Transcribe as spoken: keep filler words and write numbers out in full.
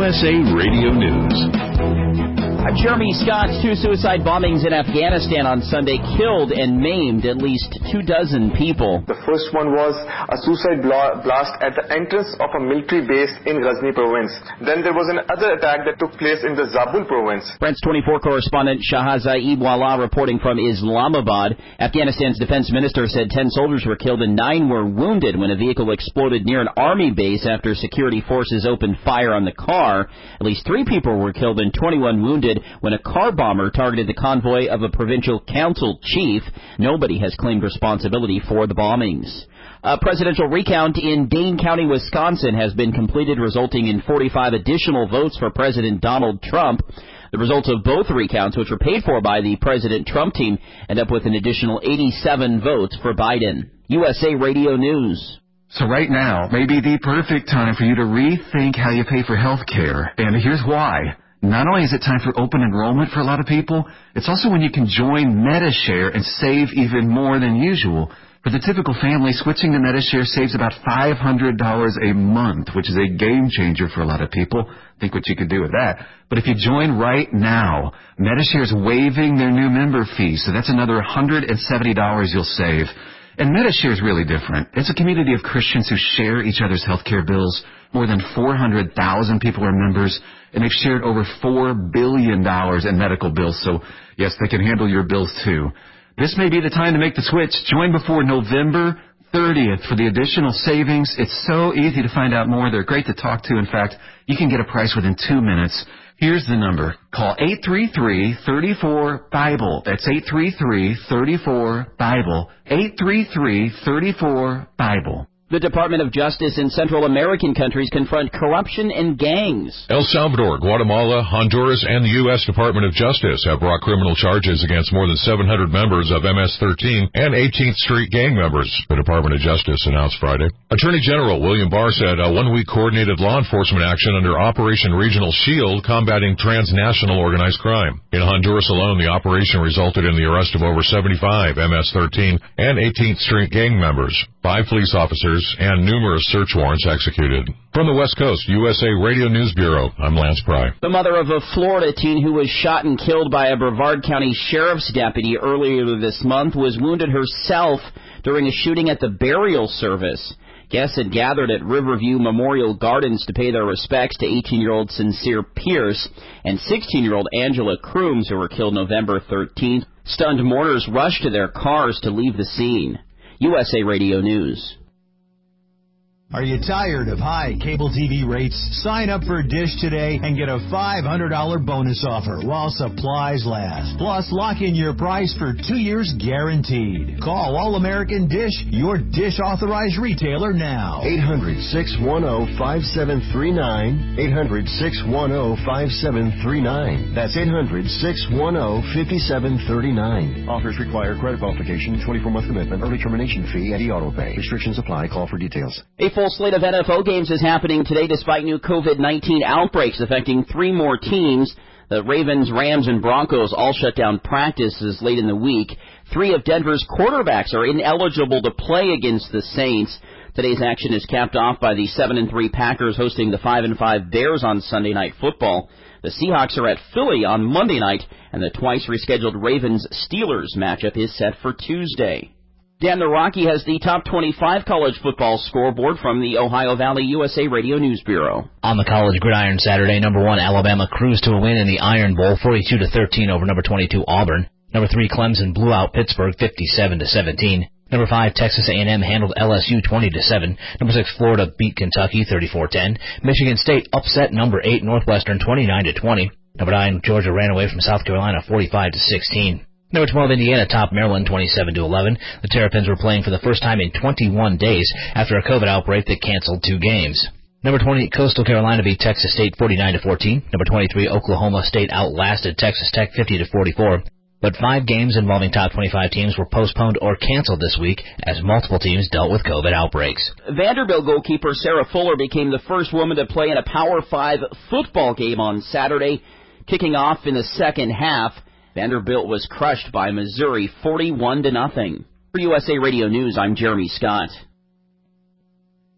S A Radio News. I'm Jeremy Scott. Two suicide bombings in Afghanistan on Sunday killed and maimed at least two dozen people. The first one was a suicide blast at the entrance of a military base in Ghazni province. Then there was another attack that took place in the Zabul province. France twenty-four correspondent Shahzaid Wallah reporting from Islamabad. Afghanistan's defense minister said ten soldiers were killed and nine were wounded when a vehicle exploded near an army base after security forces opened fire on the car. At least three people were killed and twenty-one wounded when a car bomber targeted the convoy of a provincial council chief. Nobody has claimed responsibility for the bombings. A presidential recount in Dane County, Wisconsin has been completed, resulting in forty-five additional votes for President Donald Trump. The results of both recounts, which were paid for by the President Trump team, end up with an additional eighty-seven votes for Biden. U S A Radio News. So right now may be the perfect time for you to rethink how you pay for health care. And here's why. Not only is it time for open enrollment for a lot of people, it's also when you can join Medi-Share and save even more than usual. For the typical family, switching to Medi-Share saves about five hundred dollars a month, which is a game changer for a lot of people. Think what you could do with that. But if you join right now, Medi-Share is waiving their new member fee, so that's another one hundred seventy dollars you'll save. And Medi-Share is really different. It's a community of Christians who share each other's health care bills. More than four hundred thousand people are members, and they've shared over four billion dollars in medical bills. So, yes, they can handle your bills, too. This may be the time to make the switch. Join before November thirtieth for the additional savings. It's so easy to find out more. They're great to talk to. In fact, you can get a price within two minutes. Here's the number. Call eight three three, three four, BIBLE. That's eight three three, three four, BIBLE. eight three three, three four, BIBLE. The Department of Justice in Central American countries confront corruption and gangs. El Salvador, Guatemala, Honduras, and the U S Department of Justice have brought criminal charges against more than seven hundred members of M S thirteen and eighteenth Street gang members, the Department of Justice announced Friday. Attorney General William Barr said a one-week coordinated law enforcement action under Operation Regional Shield combating transnational organized crime. In Honduras alone, the operation resulted in the arrest of over seventy-five M S thirteen and eighteenth Street gang members, five police officers, and numerous search warrants executed. From the West Coast, U S A Radio News Bureau, I'm Lance Pry. The mother of a Florida teen who was shot and killed by a Brevard County Sheriff's deputy earlier this month was wounded herself during a shooting at the burial service. Guests had gathered at Riverview Memorial Gardens to pay their respects to eighteen-year-old Sincere Pierce and sixteen-year-old Angela Crooms, who were killed November thirteenth. Stunned mourners rushed to their cars to leave the scene. U S A Radio News. Are you tired of high cable T V rates? Sign up for Dish today and get a five hundred dollars bonus offer while supplies last. Plus, lock in your price for two years guaranteed. Call All-American Dish, your Dish authorized retailer now. eight hundred, six one zero, five seven three nine. eight hundred, six one zero, five seven three nine. That's eight hundred, six one zero, five seven three nine. Offers require credit qualification, twenty-four month commitment, early termination fee, and e-auto pay. Restrictions apply. Call for details. A full slate of N F L games is happening today despite new COVID nineteen outbreaks affecting three more teams. The Ravens, Rams, and Broncos all shut down practices late in the week. Three of Denver's quarterbacks are ineligible to play against the Saints. Today's action is capped off by the seven and three Packers hosting the five and five Bears on Sunday Night Football. The Seahawks are at Philly on Monday night, and the twice rescheduled Ravens-Steelers matchup is set for Tuesday. Dan the Rocky has the top twenty-five college football scoreboard from the Ohio Valley U S A Radio News Bureau. On the college gridiron Saturday, number one Alabama cruised to a win in the Iron Bowl, forty-two to thirteen over number twenty-two Auburn. Number three Clemson blew out Pittsburgh, fifty-seven to seventeen. Number five Texas A and M handled L S U twenty to seven. Number six Florida beat Kentucky, thirty-four ten. Michigan State upset number eight Northwestern, twenty-nine to twenty. Number nine Georgia ran away from South Carolina, forty-five to sixteen. Number twelve, Indiana topped Maryland twenty-seven to eleven. The Terrapins were playing for the first time in twenty-one days after a COVID outbreak that canceled two games. Number twenty, Coastal Carolina beat Texas State forty-nine to fourteen. Number twenty-three, Oklahoma State outlasted Texas Tech fifty to forty-four. But five games involving top twenty-five teams were postponed or canceled this week as multiple teams dealt with COVID outbreaks. Vanderbilt goalkeeper Sarah Fuller became the first woman to play in a Power five football game on Saturday, kicking off in the second half. Vanderbilt was crushed by Missouri forty-one to nothing. For U S A Radio News, I'm Jeremy Scott.